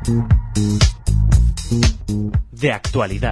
De actualidad.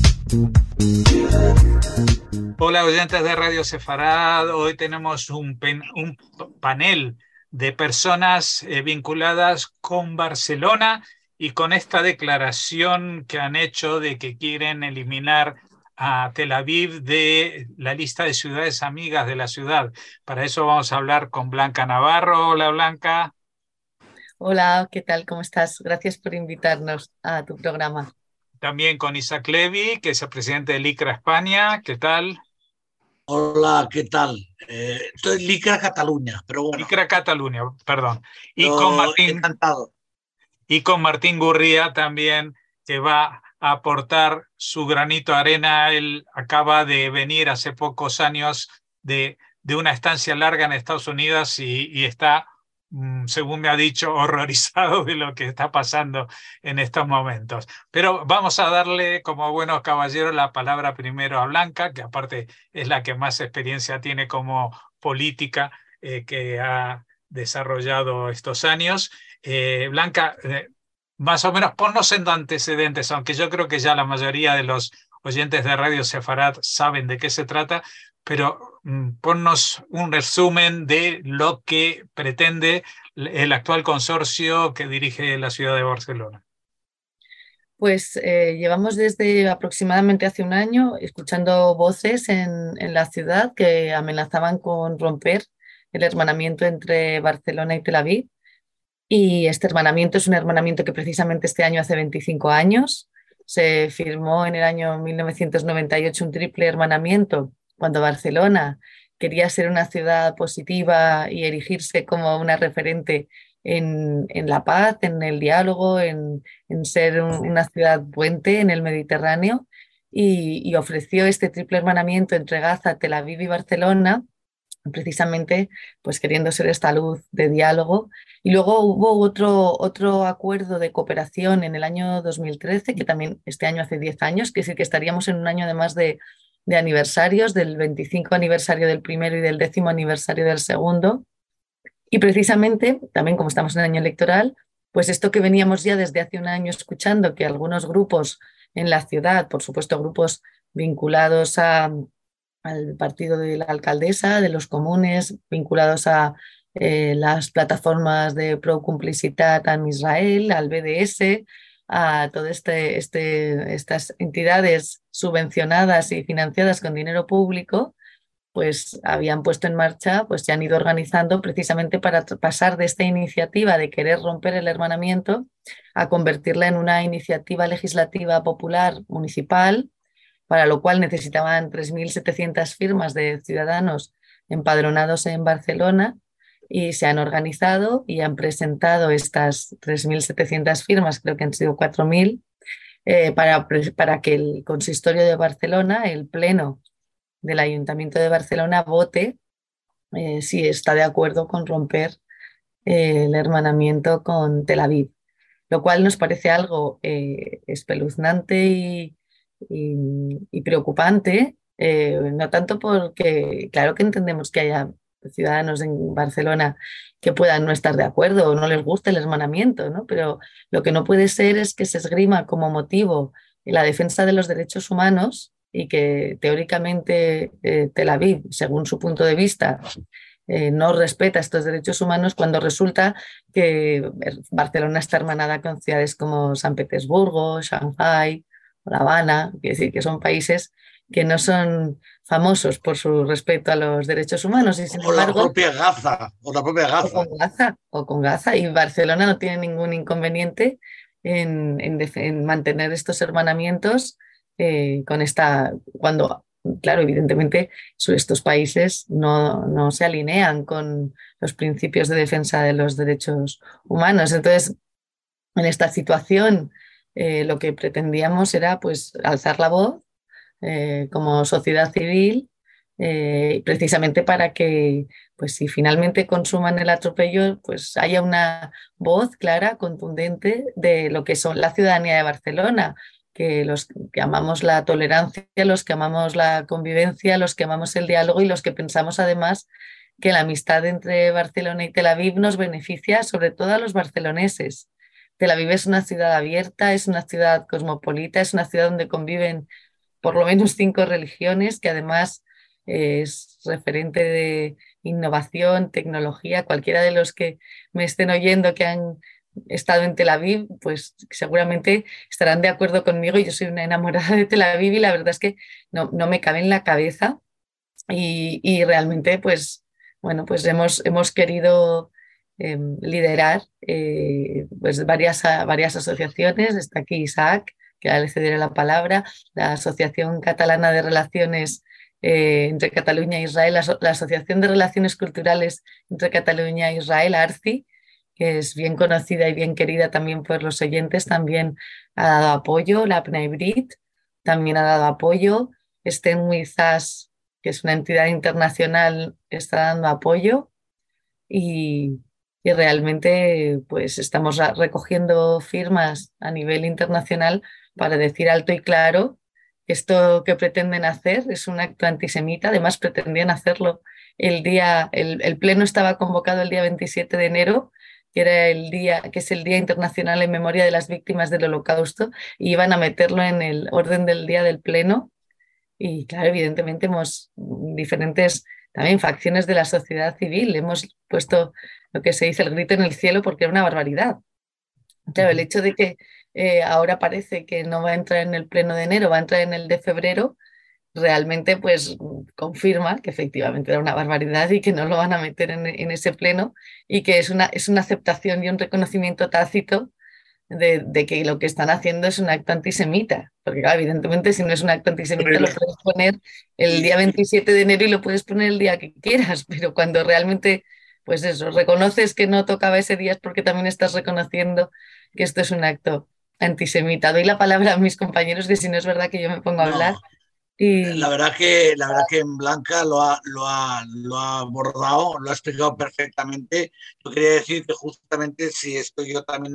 Hola oyentes de Radio Sefarad, hoy tenemos un panel de personas vinculadas con Barcelona y con esta declaración que han hecho de que quieren eliminar a Tel Aviv de la lista de ciudades amigas de la ciudad. Para eso vamos a hablar con Blanca Navarro. Hola Blanca. Hola, ¿qué tal? ¿Cómo estás? Gracias por invitarnos a tu programa. También con Isaac Levy, que es el presidente de LICRA España. ¿Qué tal? Hola, ¿qué tal? Estoy en LICRA Cataluña, pero bueno, LICRA Cataluña, perdón. Y con yo Martín. encantado. Y con Martín Gurría también, que va a aportar su granito de arena. Él acaba de venir hace pocos años de una estancia larga en Estados Unidos y está, según me ha dicho, horrorizado de lo que está pasando en estos momentos. Pero vamos a darle, como buenos caballeros, la palabra primero a Blanca, que aparte es la que más experiencia tiene como política que ha desarrollado estos años. Blanca, más o menos ponnos en antecedentes, aunque yo creo que ya la mayoría de los oyentes de Radio Sefarad saben de qué se trata, pero ponnos un resumen de lo que pretende el actual consorcio que dirige la ciudad de Barcelona. Pues llevamos desde aproximadamente hace un año escuchando voces en la ciudad que amenazaban con romper el hermanamiento entre Barcelona y Tel Aviv. Y este hermanamiento es un hermanamiento que precisamente este año hace 25 años. Se firmó en el año 1998 un triple hermanamiento cuando Barcelona quería ser una ciudad positiva y erigirse como una referente en la paz, en el diálogo, en ser una ciudad puente en el Mediterráneo y ofreció este triple hermanamiento entre Gaza, Tel Aviv y Barcelona, precisamente pues queriendo ser esta luz de diálogo. Y luego hubo otro acuerdo de cooperación en el año 2013, que también este año hace 10 años, que sí que estaríamos en un año además de aniversarios, del 25 aniversario del primero y del 10º aniversario del segundo. Y precisamente, también como estamos en año electoral, pues esto que veníamos ya desde hace un año escuchando, que algunos grupos en la ciudad, por supuesto grupos vinculados al partido de la alcaldesa, de los comunes, vinculados a las plataformas de pro complicitat en Israel, al BDS, a todas estas entidades subvencionadas y financiadas con dinero público, pues habían puesto en marcha, pues se han ido organizando precisamente para pasar de esta iniciativa de querer romper el hermanamiento a convertirla en una iniciativa legislativa popular municipal, para lo cual necesitaban 3.700 firmas de ciudadanos empadronados en Barcelona, y se han organizado y han presentado estas 3.700 firmas, creo que han sido 4.000, para que el consistorio de Barcelona, el pleno del Ayuntamiento de Barcelona, vote si está de acuerdo con romper el hermanamiento con Tel Aviv, lo cual nos parece algo espeluznante y preocupante, no tanto porque, claro que entendemos que haya ciudadanos en Barcelona que puedan no estar de acuerdo o no les guste el hermanamiento, ¿no? Pero lo que no puede ser es que se esgrima como motivo la defensa de los derechos humanos y que teóricamente Tel Aviv, según su punto de vista, no respeta estos derechos humanos, cuando resulta que Barcelona está hermanada con ciudades como San Petersburgo, Shanghái o La Habana, quiere decir que son países que no son famosos por su respeto a los derechos humanos. Y sin embargo, La propia Gaza, o la propia Gaza. O con Gaza. Y Barcelona no tiene ningún inconveniente en mantener estos hermanamientos con esta, cuando, claro, evidentemente estos países no se alinean con los principios de defensa de los derechos humanos. Entonces, en esta situación, lo que pretendíamos era pues alzar la voz como sociedad civil, precisamente para que, pues si finalmente consuman el atropello, pues haya una voz clara, contundente de lo que son la ciudadanía de Barcelona, que los que amamos la tolerancia, los que amamos la convivencia, los que amamos el diálogo y los que pensamos además que la amistad entre Barcelona y Tel Aviv nos beneficia sobre todo a los barceloneses, Tel Aviv es una ciudad abierta, es una ciudad cosmopolita, es una ciudad donde conviven por lo menos 5 religiones, que además es referente de innovación, tecnología. Cualquiera de los que me estén oyendo que han estado en Tel Aviv, pues seguramente estarán de acuerdo conmigo. Yo soy una enamorada de Tel Aviv y la verdad es que no me cabe en la cabeza y realmente pues, bueno, pues hemos querido liderar pues varias asociaciones. Está aquí Isaac, que ahora le cederé la palabra, la Asociación Catalana de Relaciones entre Cataluña e Israel, la Asociación de Relaciones Culturales entre Cataluña e Israel, ARCI, que es bien conocida y bien querida también por los oyentes, también ha dado apoyo. La Bnei Brit también ha dado apoyo. Sten With Us, que es una entidad internacional, está dando apoyo y realmente pues estamos recogiendo firmas a nivel internacional para decir alto y claro que esto que pretenden hacer es un acto antisemita. Además pretendían hacerlo el pleno estaba convocado el día 27 de enero, que era que es el Día Internacional en Memoria de las Víctimas del Holocausto, y iban a meterlo en el orden del día del pleno. Y claro, evidentemente hemos diferentes también facciones de la sociedad civil, hemos puesto lo que se dice el grito en el cielo porque era una barbaridad. Claro, el hecho de que ahora parece que no va a entrar en el pleno de enero, va a entrar en el de febrero, realmente pues confirma que efectivamente era una barbaridad y que no lo van a meter en ese pleno y que es una aceptación y un reconocimiento tácito de que lo que están haciendo es un acto antisemita. Porque claro, evidentemente si no es un acto antisemita lo puedes poner el día 27 de enero y lo puedes poner el día que quieras, pero cuando realmente, pues eso, reconoces que no tocaba ese día es porque también estás reconociendo que esto es un acto antisemita. Doy la palabra a mis compañeros, que si no es verdad que yo me pongo a hablar. No, la verdad que en Blanca lo ha abordado, lo ha explicado perfectamente. Yo quería decir que justamente si estoy yo también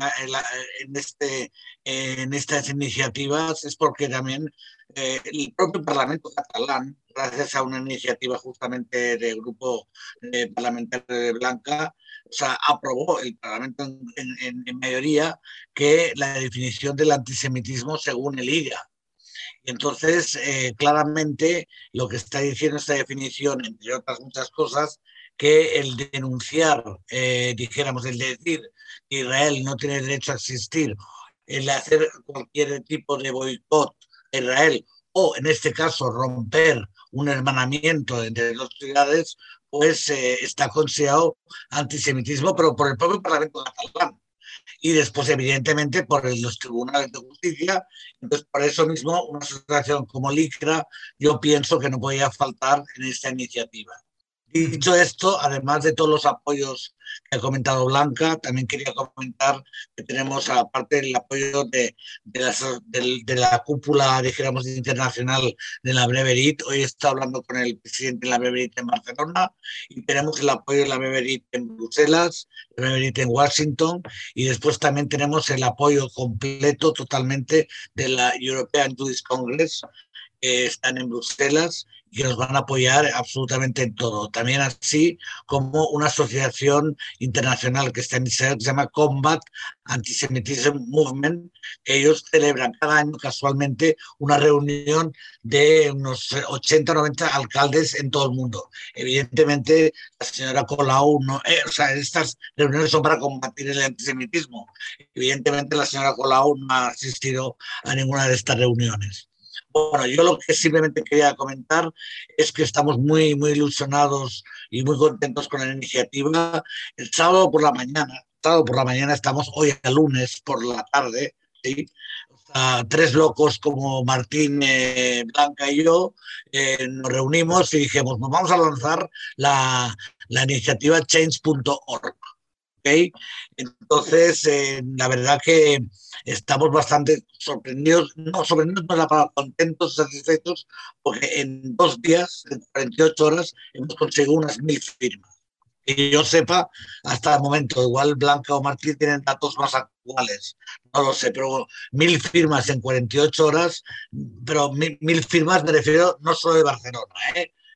en estas iniciativas es porque también el propio Parlamento catalán, gracias a una iniciativa justamente del grupo parlamentario de Blanca, o sea, aprobó el Parlamento en mayoría que la definición del antisemitismo según el IGA. Entonces, claramente lo que está diciendo esta definición, entre otras muchas cosas, que el denunciar, dijéramos, el decir que Israel no tiene derecho a existir, el hacer cualquier tipo de boicot a Israel o, en este caso, romper un hermanamiento entre dos ciudades, pues está considerado antisemitismo, pero por el propio Parlamento catalán y después, evidentemente, por los tribunales de justicia. Entonces, por eso mismo, una asociación como LICRA, yo pienso que no podía faltar en esta iniciativa. Dicho esto, además de todos los apoyos que ha comentado Blanca, también quería comentar que tenemos, aparte del apoyo de la cúpula, dijéramos, internacional de la Bnei Brit. Hoy está hablando con el presidente de la Bnei Brit en Barcelona, y tenemos el apoyo de la Bnei Brit en Bruselas, la Bnei Brit en Washington, y después también tenemos el apoyo completo, totalmente, de la European Jewish Congress, que están en Bruselas y que nos van a apoyar absolutamente en todo. También así como una asociación internacional que está en Israel, que se llama Combat Antisemitism Movement, que ellos celebran cada año casualmente una reunión de unos 80 o 90 alcaldes en todo el mundo. Evidentemente, la señora Colau, o sea, estas reuniones son para combatir el antisemitismo. Evidentemente, la señora Colau no ha asistido a ninguna de estas reuniones. Bueno, yo lo que simplemente quería comentar es que estamos muy, muy ilusionados y muy contentos con la iniciativa. El sábado por la mañana estamos, hoy a lunes por la tarde, ¿sí? Tres locos como Martín, Blanca y yo nos reunimos y dijimos, nos vamos a lanzar la iniciativa change.org. ¿Okay? Entonces, la verdad que estamos bastante sorprendidos, no la palabra, contentos, satisfechos, porque en 2 días, en 48 horas, hemos conseguido unas 1000 firmas. Que yo sepa, hasta el momento, igual Blanca o Martín tienen datos más actuales, no lo sé, pero 1000 firmas en 48 horas, pero 1000 firmas me refiero no solo de Barcelona,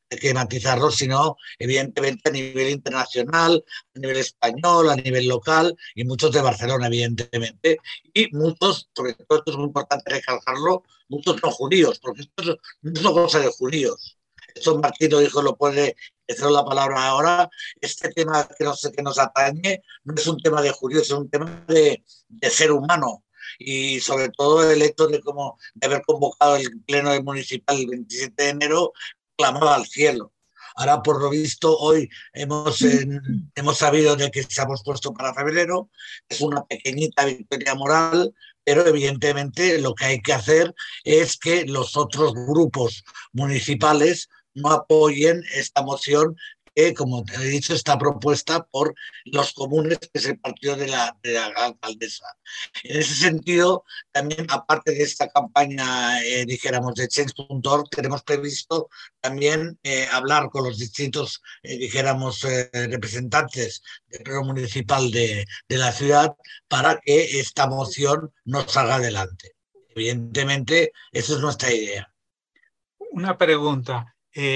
hay que matizarlo, sino evidentemente a nivel internacional, a nivel español, a nivel local y muchos de Barcelona, evidentemente. Y muchos, sobre todo esto es muy importante recalcarlo, muchos no judíos, porque esto no es una cosa de judíos. Esto Martín lo dijo, lo puede decir la palabra ahora. Este tema que nos atañe no es un tema de judíos, es un tema de ser humano. Y sobre todo el hecho de haber convocado el pleno municipal el 27 de enero clamaba al cielo. Ahora, por lo visto, hoy hemos sabido de que se ha pospuesto para febrero. Es una pequeñita victoria moral, pero evidentemente lo que hay que hacer es que los otros grupos municipales no apoyen esta moción que, como te he dicho, está propuesta por los comunes, que es el partido de la alcaldesa. En ese sentido, también, aparte de esta campaña, dijéramos, de Change.org, tenemos previsto también hablar con los distintos, representantes del pleno municipal de la ciudad para que esta moción nos salga adelante. Evidentemente, esa es nuestra idea. Una pregunta.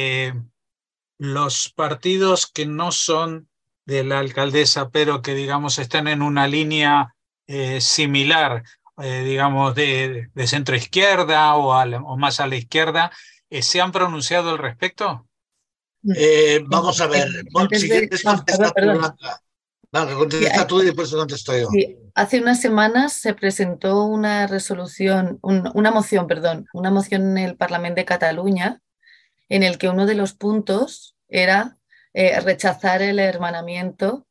Los partidos que no son de la alcaldesa, pero que, digamos, están en una línea similar, digamos, de centro izquierda o más a la izquierda, ¿se han pronunciado al respecto? Vamos a ver. Si quieres contestar tú, Blanca. Vale, contesta tú y después contesto yo. Sí, hace unas semanas se presentó una moción en el Parlamento de Cataluña, en el que uno de los puntos era rechazar el hermanamiento,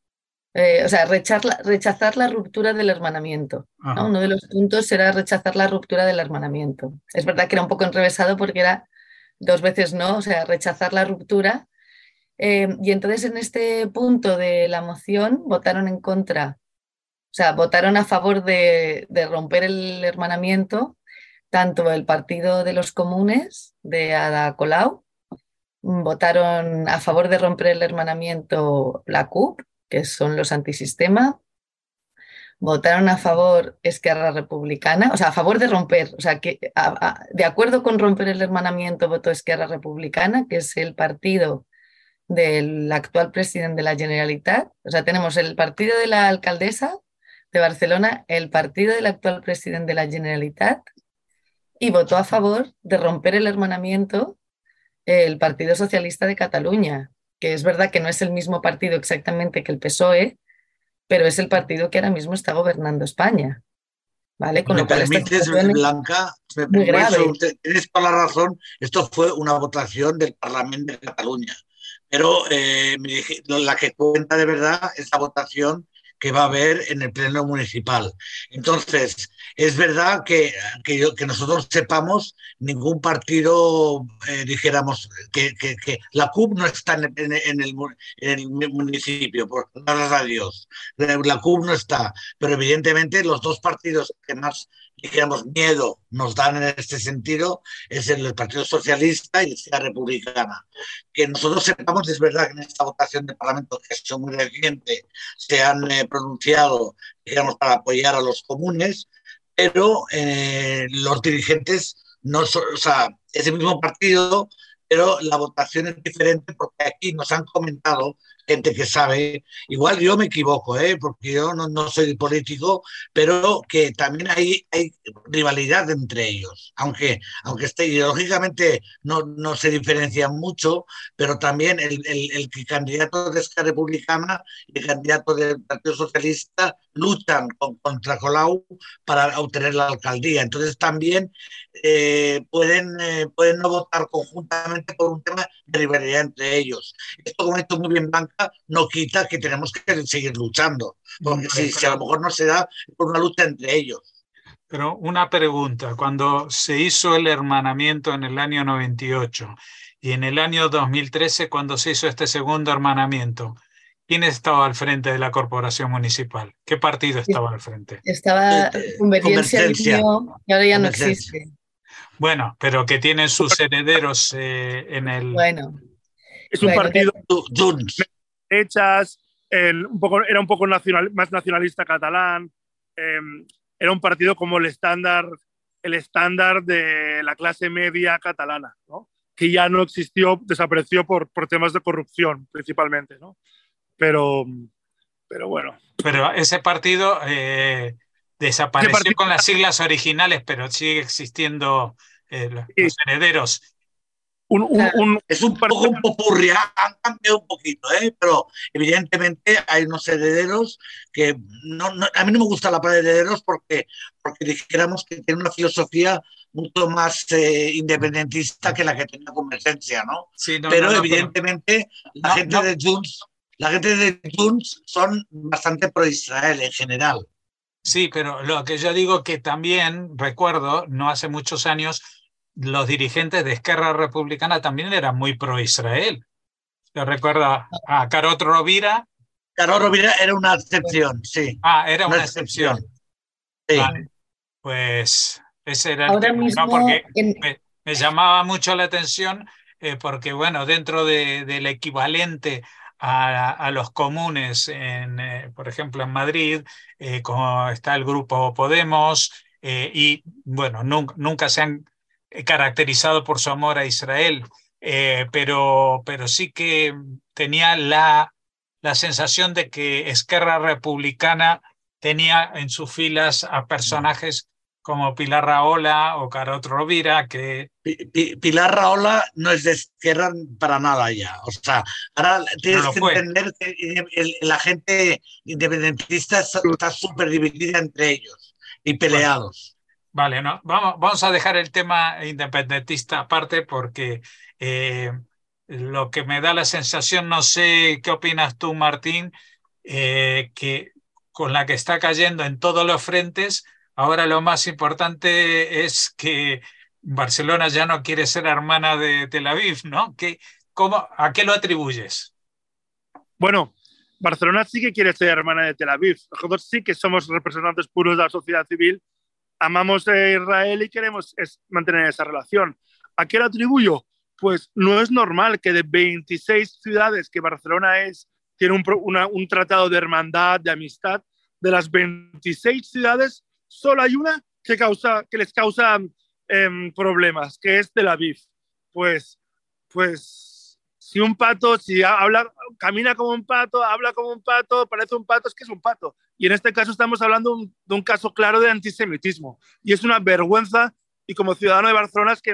rechazar la ruptura del hermanamiento, ¿no? Uno de los puntos era rechazar la ruptura del hermanamiento. Es verdad que era un poco enrevesado porque era 2 veces no, o sea, rechazar la ruptura. Y entonces en este punto de la moción votaron en contra, o sea, votaron a favor de romper el hermanamiento, tanto el Partido de los Comunes de Ada Colau, votaron a favor de romper el hermanamiento la CUP, que son los antisistema, votaron a favor Esquerra Republicana, o sea, a favor de romper, o sea, que de acuerdo con romper el hermanamiento votó Esquerra Republicana, que es el partido del actual presidente de la Generalitat. O sea, tenemos el partido de la alcaldesa de Barcelona, el partido del actual presidente de la Generalitat, y votó a favor de romper el hermanamiento el Partido Socialista de Cataluña, que es verdad que no es el mismo partido exactamente que el PSOE, pero es el partido que ahora mismo está gobernando España. ¿Vale? Con ¿Me lo cual permites, Blanca? Muy grave. Tienes toda la razón. Esto fue una votación del Parlamento de Cataluña. Pero la que cuenta de verdad es la votación que va a haber en el pleno municipal. Entonces, es verdad que nosotros sepamos, ningún partido, dijéramos, que la CUP no está en el municipio, por gracias a Dios. La CUP no está, pero evidentemente los 2 partidos que más, dijéramos, miedo nos dan en este sentido es el Partido Socialista y la Republicana. Que nosotros sepamos, es verdad que en esta votación del Parlamento, que es muy reciente, se han pronunciado, digamos, para apoyar a los comunes, pero los dirigentes no son, o sea, es el mismo partido, pero la votación es diferente porque aquí nos han comentado gente que sabe, igual yo me equivoco, porque yo no soy político, pero que también hay rivalidad entre ellos, aunque ideológicamente no se diferencian mucho, pero también el candidato de Esquerra Republicana y el candidato del Partido Socialista luchan contra Colau para obtener la alcaldía. Entonces también pueden no votar conjuntamente por un tema de rivalidad entre ellos. Esto, como ha dicho muy bien Blanca, no quita que tenemos que seguir luchando, porque si a lo mejor no se da por una lucha entre ellos. Pero una pregunta, cuando se hizo el hermanamiento en el año 98 y en el año 2013 cuando se hizo este segundo hermanamiento, ¿quién estaba al frente de la corporación municipal? ¿Qué partido estaba al frente? Estaba Convergencia y Unió, que ahora ya no existe. Bueno, pero que tienen sus herederos en el... Bueno. Es un partido derechas, era un poco más nacionalista catalán, era un partido como el estándar de la clase media catalana, ¿no? que ya no existió, desapareció por temas de corrupción principalmente, ¿no? Pero bueno. Pero ese partido desapareció con las siglas originales, pero sigue existiendo los herederos. Es un poco un popurrí, han cambiado un poquito, pero evidentemente hay unos herederos que a mí no me gusta la palabra herederos porque dijéramos que tiene una filosofía mucho más independentista que la que tenía Convergencia, ¿no? Sí, pero evidentemente la gente de Junts son bastante pro-Israel en general. Sí, pero lo que yo digo que también recuerdo, no hace muchos años, los dirigentes de Esquerra Republicana también eran muy pro-Israel. Yo recuerdo a Carod Rovira. Carod Rovira era una excepción, sí. Era una excepción. Sí. Vale. Pues ese era el Ahora tema, mismo, ¿no? Porque me llamaba mucho la atención, porque bueno, dentro del equivalente a los comunes, por ejemplo, en Madrid, como está el grupo Podemos, y bueno, nunca se han caracterizado por su amor a Israel, pero sí que tenía la sensación de que Esquerra Republicana tenía en sus filas a personajes como Pilar Rahola o Carod Rovira, que... Pilar Rahola no es de Esquerra para nada ya. O sea, ahora tienes que entender que la gente independentista está súper dividida entre ellos y peleados. Vale, no, vamos a dejar el tema independentista aparte porque lo que me da la sensación, no sé qué opinas tú, Martín, que con la que está cayendo en todos los frentes, ahora lo más importante es que Barcelona ya no quiere ser hermana de Tel Aviv, ¿no? ¿A qué lo atribuyes? Bueno, Barcelona sí que quiere ser hermana de Tel Aviv. Nosotros sí que somos representantes puros de la sociedad civil, amamos a Israel y queremos mantener esa relación. ¿A qué lo atribuyo? Pues no es normal que de 26 ciudades que Barcelona tiene un tratado de hermandad, de amistad, de las 26 ciudades, solo hay una que les causa problemas, que es Tel Aviv. Pues si un pato, camina como un pato, habla como un pato, parece un pato, es que es un pato. Y en este caso estamos hablando de un caso claro de antisemitismo. Y es una vergüenza, y como ciudadano de Barcelona es que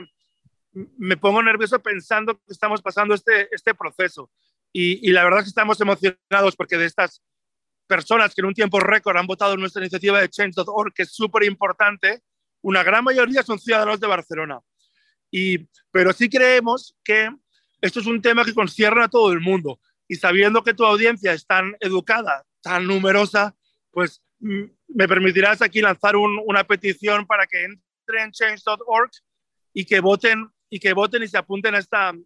me pongo nervioso pensando que estamos pasando este proceso. Y la verdad es que estamos emocionados porque de estas personas que en un tiempo récord han votado en nuestra iniciativa de Change.org, que es súper importante, una gran mayoría son ciudadanos de Barcelona. Pero sí creemos que esto es un tema que concierne a todo el mundo. Y sabiendo que tu audiencia es tan educada, tan numerosa, pues me permitirás aquí lanzar una petición para que entren en Change.org y que voten y se apunten a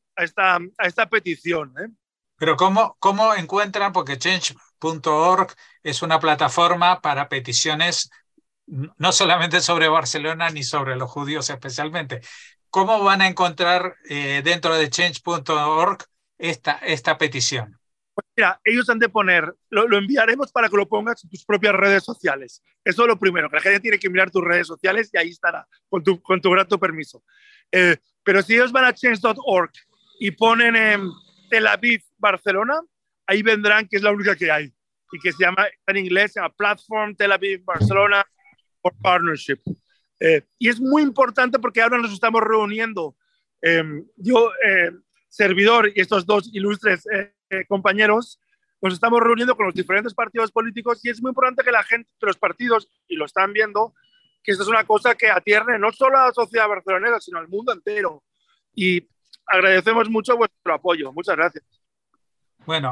esta petición. Pero ¿cómo encuentran? Porque Change.org es una plataforma para peticiones no solamente sobre Barcelona ni sobre los judíos especialmente. ¿Cómo van a encontrar dentro de Change.org esta petición? Pues mira, ellos han de poner, lo enviaremos para que lo pongas en tus propias redes sociales. Eso es lo primero, que la gente tiene que mirar tus redes sociales y ahí estará, con tu grato permiso. Pero si ellos van a Change.org y ponen Tel Aviv, Barcelona, ahí vendrán, que es la única que hay, y que se llama, en inglés, se llama Platform Tel Aviv Barcelona for Partnership. Y es muy importante porque ahora nos estamos reuniendo, yo, servidor y estos dos ilustres compañeros, nos estamos reuniendo con los diferentes partidos políticos y es muy importante que la gente de los partidos, y lo están viendo, que esto es una cosa que atierne no solo a la sociedad barcelonesa, sino al mundo entero. Y agradecemos mucho vuestro apoyo. Muchas gracias. Bueno,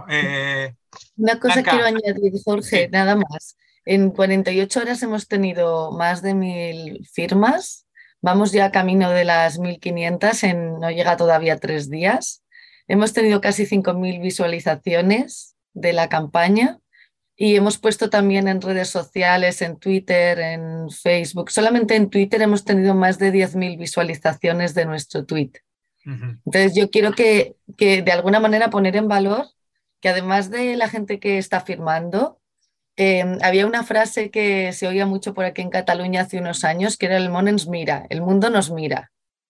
una cosa Blanca, quiero añadir, Jorge, sí. nada más. En 48 horas hemos tenido más de 1.000 firmas. Vamos ya camino de las 1.500, no llega todavía a 3 días. Hemos tenido casi 5.000 visualizaciones de la campaña y hemos puesto también en redes sociales, en Twitter, en Facebook. Solamente en Twitter hemos tenido más de 10.000 visualizaciones de nuestro tweet. Entonces yo quiero que de alguna manera poner en valor que además de la gente que está firmando, había una frase que se oía mucho por aquí en Cataluña hace unos años, que era el món ens mira, el mundo nos mira.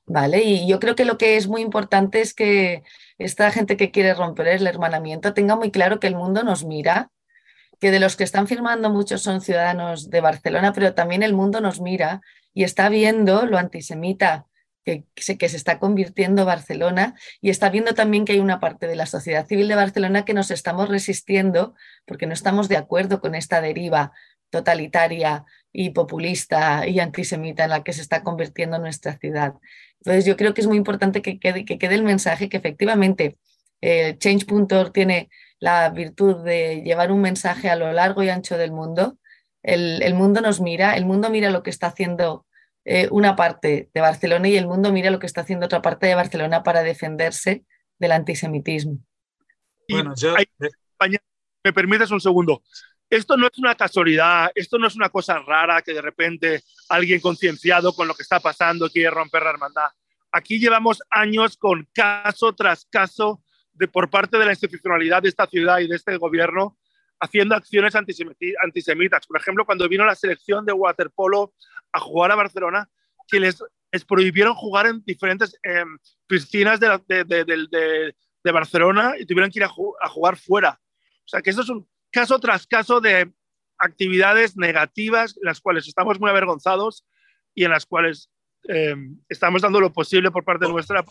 ¿vale? Y yo creo que lo que es muy importante es que esta gente que quiere romper el hermanamiento tenga muy claro que el mundo nos mira, que de los que están firmando muchos son ciudadanos de Barcelona, pero también el mundo nos mira y está viendo lo antisemita que se está convirtiendo Barcelona, y está viendo también que hay una parte de la sociedad civil de Barcelona que nos estamos resistiendo porque no estamos de acuerdo con esta deriva totalitaria y populista y antisemita en la que se está convirtiendo nuestra ciudad. Entonces yo creo que es muy importante que quede el mensaje que efectivamente Change.org tiene la virtud de llevar un mensaje a lo largo y ancho del mundo. El mundo nos mira, el mundo mira lo que está haciendo una parte de Barcelona, y el mundo mira lo que está haciendo otra parte de Barcelona para defenderse del antisemitismo. Bueno, ¿me permites un segundo? Esto no es una casualidad, esto no es una cosa rara que de repente alguien concienciado con lo que está pasando quiere romper la hermandad. Aquí llevamos años con caso tras caso por parte de la institucionalidad de esta ciudad y de este gobierno haciendo acciones antisemitas. Por ejemplo, cuando vino la selección de waterpolo a jugar a Barcelona, que les prohibieron jugar en diferentes piscinas de Barcelona y tuvieron que ir a jugar fuera. O sea, que eso es un caso tras caso de actividades negativas en las cuales estamos muy avergonzados y en las cuales estamos dando lo posible por parte nuestra.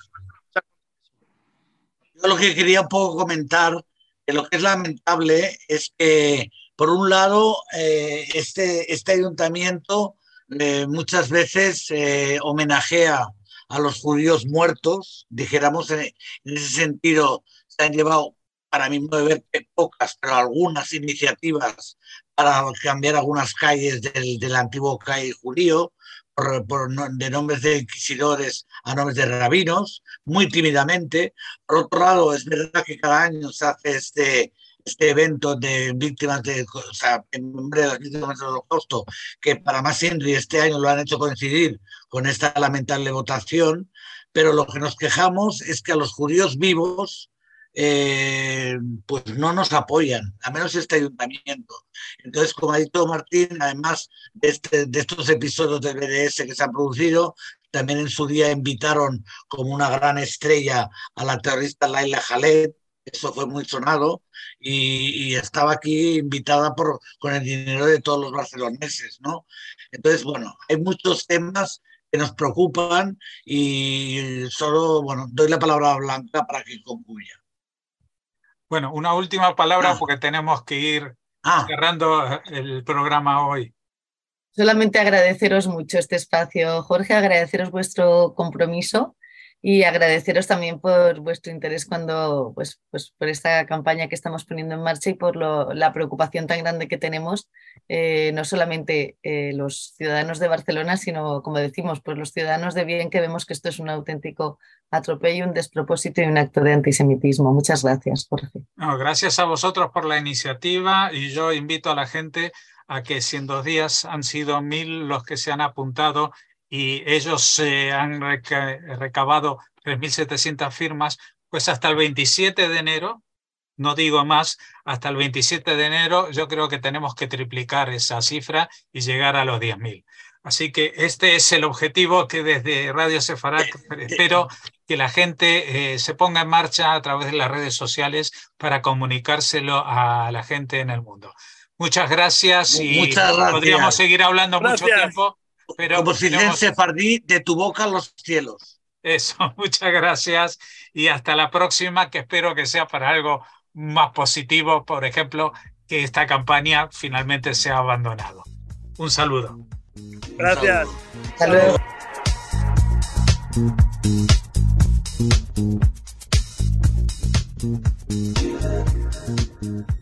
Yo lo que quería un poco comentar, que lo que es lamentable es que, por un lado, este ayuntamiento muchas veces homenajea a los judíos muertos, dijéramos, en ese sentido se han llevado, para mi modo de ver, pocas, pero algunas iniciativas para cambiar algunas calles del antiguo calle judío, de nombres de inquisidores a nombres de rabinos, muy tímidamente. Por otro lado, es verdad que cada año se hace este evento de víctimas en nombre de las víctimas del Holocausto, que para más y este año lo han hecho coincidir con esta lamentable votación, pero lo que nos quejamos es que a los judíos vivos pues no nos apoyan, a menos este ayuntamiento. Entonces, como ha dicho Martín, además de estos episodios del BDS que se han producido, también en su día invitaron como una gran estrella a la terrorista Laila Khaled. Eso fue muy sonado y estaba aquí invitada con el dinero de todos los barceloneses, ¿no? Entonces, bueno, hay muchos temas que nos preocupan y solo, bueno, doy la palabra a Blanca para que concluya. Bueno, una última palabra porque tenemos que ir cerrando el programa hoy. Solamente agradeceros mucho este espacio, Jorge, agradeceros vuestro compromiso y agradeceros también por vuestro interés cuando, pues por esta campaña que estamos poniendo en marcha y por la preocupación tan grande que tenemos, no solamente los ciudadanos de Barcelona, sino, como decimos, pues los ciudadanos de bien, que vemos que esto es un auténtico atropello, un despropósito y un acto de antisemitismo. Muchas gracias, Jorge. No, gracias a vosotros por la iniciativa, y yo invito a la gente a que, si en 2 días han sido 1000 los que se han apuntado y ellos han recabado 3.700 firmas, pues hasta el 27 de enero, no digo más, hasta el 27 de enero yo creo que tenemos que triplicar esa cifra y llegar a los 10.000. Así que este es el objetivo que desde Radio Sefarat espero que la gente se ponga en marcha a través de las redes sociales para comunicárselo a la gente en el mundo. Muchas gracias y muchas gracias. Podríamos seguir hablando mucho tiempo. Pero como si en sefardí, de tu boca a los cielos. Eso, muchas gracias y hasta la próxima, que espero que sea para algo más positivo, por ejemplo, que esta campaña finalmente sea abandonado. Un saludo. Gracias. Hasta luego.